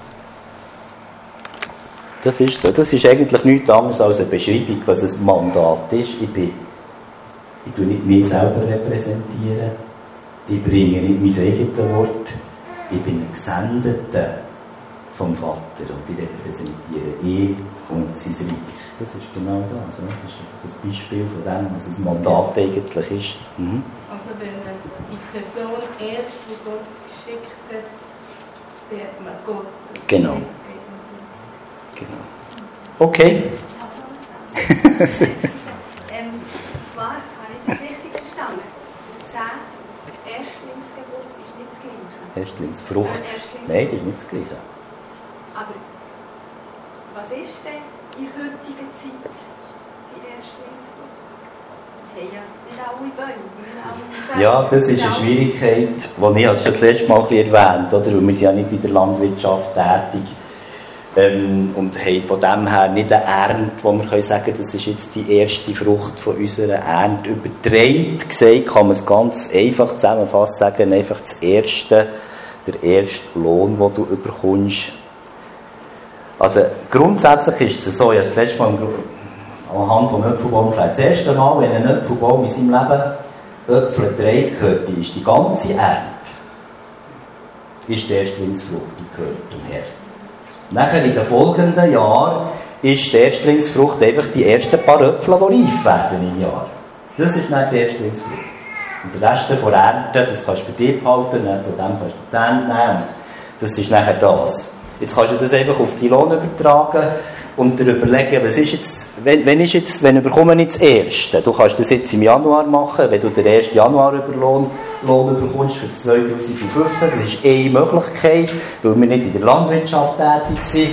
Das ist so. Das ist eigentlich nichts anderes als eine Beschreibung, was ein Mandat ist. Ich bin, ich tue nicht mich selber repräsentieren. Ich bringe nicht mein eigenes Wort. Ich bin ein Gesendeter vom Vater und ich repräsentiere ihn und sein Reich. Das ist genau das. Oder? Das ist einfach ein Beispiel von dem, was ein Mandat eigentlich ist. Mhm. Also wenn man die Person erst, die Gott geschickt hat, dann hat man Gott. Genau. Genau. Okay. ähm, zwar habe ich das richtig verstanden. Zehnt, Erstlingsgeburt ist nicht das Gleiche. Erstlingsfrucht. Erstlingsfrucht. Nein, das ist nicht das Gleiche. Aber was ist denn in heutiger Zeit die Erstlingsfrucht? Hey, ja, nicht alle Bäume, nicht alle Bäume. Ja, das ist eine Schwierigkeit, die ich schon das letzte Mal ein bisschen erwähnt habe, weil wir sind ja nicht in der Landwirtschaft tätig. Ähm, und haben von dem her nicht eine Ernte, wo wir können sagen, das ist jetzt die erste Frucht von unserer Ernte. Übertragen gesagt kann man es ganz einfach zusammenfassen, sagen, einfach das erste, der erste Lohn, den du bekommst. Also grundsätzlich ist es so, ich habe das letzte Mal anhand vom Äpfelbaum gesagt, das erste Mal, wenn ein Äpfelbaum in seinem Leben Äpfel trägt, gehört ist die ganze Ernte, ist die Erstlingsfrucht, die gehört dem Herrn. Nachher in den folgenden Jahren ist die Erstlingsfrucht einfach die ersten paar Äpfel, die reif werden im Jahr. Das ist nicht die Erstlingsfrucht. Und der Rest von Ernte, das kannst du für dich behalten, von dem kannst du Zähne nehmen. Das ist nachher das. Jetzt kannst du das einfach auf die Lohn übertragen und dir überlegen, was ist jetzt, wenn, wenn ist jetzt, wenn bekomme ich das erste? Du kannst das jetzt im Januar machen, wenn du den ersten Januar über Lohn, Lohn bekommst für zwanzig fünfzehn. Das ist eine Möglichkeit, weil wir nicht in der Landwirtschaft tätig sind.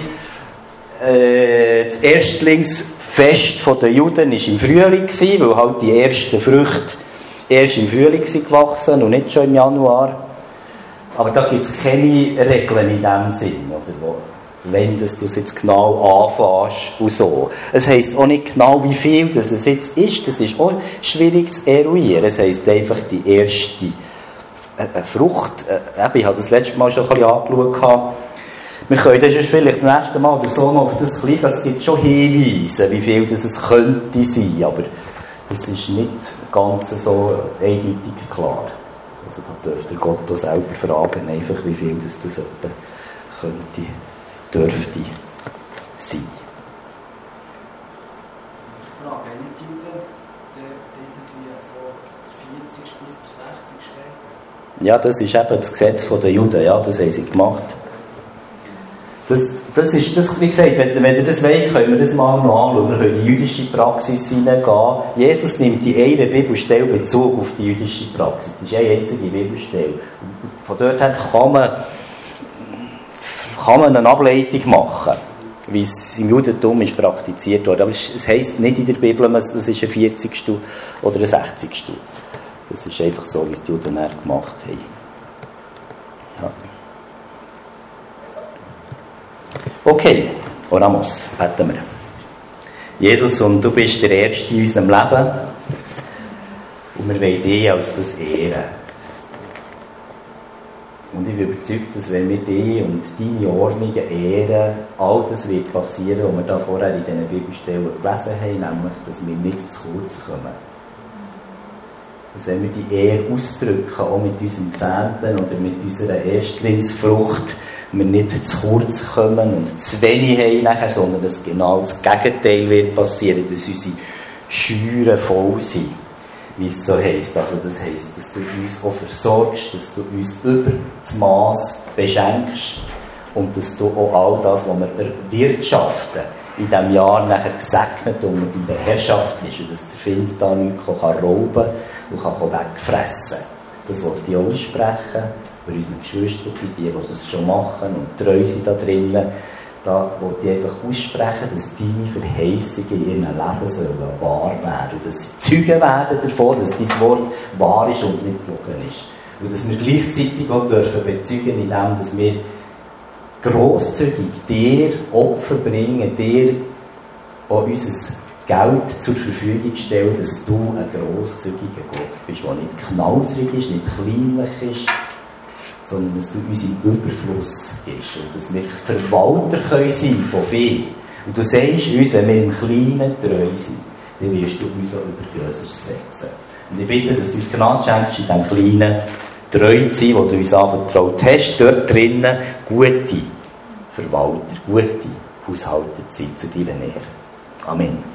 Äh, das Erstlingsfest der Juden war im Frühling, weil halt die ersten Früchte erst im Frühling gewachsen und nicht schon im Januar. Aber da gibt es keine Regeln in dem Sinn, oder wo, wenn das du es jetzt genau anfängst und so. Es heisst auch nicht genau, wie viel das es jetzt ist. Das ist auch schwierig zu eruieren. Es heisst einfach die erste äh, Frucht. Äh, ich habe das letzte Mal schon ein bisschen angeschaut. Wir können das vielleicht das nächste Mal oder so noch auf das ein bisschen, es gibt schon Hinweise, wie viel das es könnte sein, aber das ist nicht ganz so eindeutig klar. Also da dürfte Gott auch selber fragen, einfach wie viel das, das etwa könnte, dürfte sein. Ich frage, wenn nicht die Juden, der irgendwie so vierzig bis sechzig steht? Ja, das ist eben das Gesetz der Juden, ja, das haben sie gemacht. Das, das ist, das, wie gesagt, wenn, wenn ihr das wollt, können wir das mal noch anschauen. Wir können in die jüdische Praxis hineingehen. Jesus nimmt in einer Bibelstelle Bezug auf die jüdische Praxis. Das ist eine einzige Bibelstelle. Von dort her kann man, kann man eine Ableitung machen, wie es im Judentum ist praktiziert wurde. Aber es, es heisst nicht in der Bibel, es ist ein vierzigstel oder ein sechzigstel. Das ist einfach so, wie es die Juden gemacht haben. Ja. Okay, Oramos, beten wir. Jesus, und du bist der Erste in unserem Leben und wir wollen dich als das ehren. Und ich bin überzeugt, dass wenn wir dich und deine Ordnungen ehren, all das wird passieren, was wir da vorher in diesen Bibelstellen gelesen haben, nämlich, dass wir nicht zu kurz kommen. Dass wenn wir die Ehre ausdrücken, auch mit unserem Zehnten oder mit unserer Erstlingsfrucht, wir nicht zu kurz kommen und zu wenig haben nachher, sondern dass genau das Gegenteil wird passieren, dass unsere Scheuren voll sind, wie es so heisst. Also das heisst, dass du uns auch versorgst, dass du uns über das Maß beschenkst und dass du auch all das, was wir erwirtschaften, in diesem Jahr nachher gesegnet unter deiner Herrschaft ist und dass der Find da nichts kann rauben und kann wegfressen kann. Das wollte ich auch aussprechen für unsere Geschwister, die, die das schon machen und treu sind da drinnen. Da wollte ich einfach aussprechen, dass deine Verheißungen in ihrem Leben sollen wahr werden. Und dass sie Zeugen werden davon, dass dein Wort wahr ist und nicht gelogen ist. Und dass wir gleichzeitig auch dürfen bezeugen, indem dass wir grosszügig dir Opfer bringen, dir auch unser Geld zur Verfügung stellen, dass du ein grosszügiger Gott bist, der nicht knausrig ist, nicht kleinlich ist, sondern dass du uns im Überfluss bist und dass wir Verwalter können sein von viel. Und du sagst uns, wenn wir im Kleinen treu sind, dann wirst du uns auch über Größeres setzen. Und ich bitte, dass du uns Gnade schenkst, in diesem Kleinen treu zu sein, wo du uns anvertraut hast, dort drinnen gute Verwalter, gute Haushalter zu sein, zu deiner Nähe. Amen.